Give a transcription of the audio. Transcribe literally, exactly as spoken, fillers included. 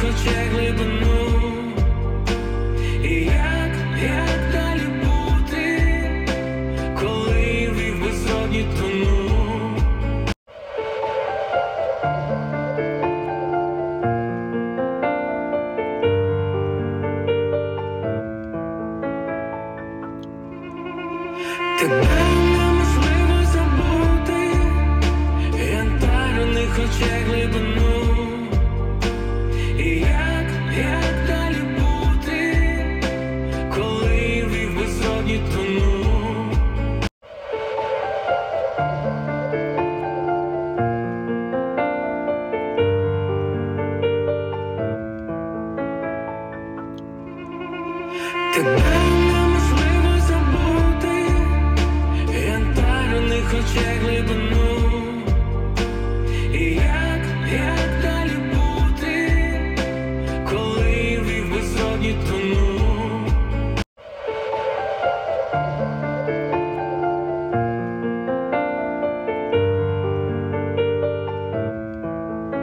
очей глибину. І як, як далі бути, коли в безодні тону? Тебе неможливо забути, янтарних очей глибину. І як, як далі бути, коли в безодні тону? Тебе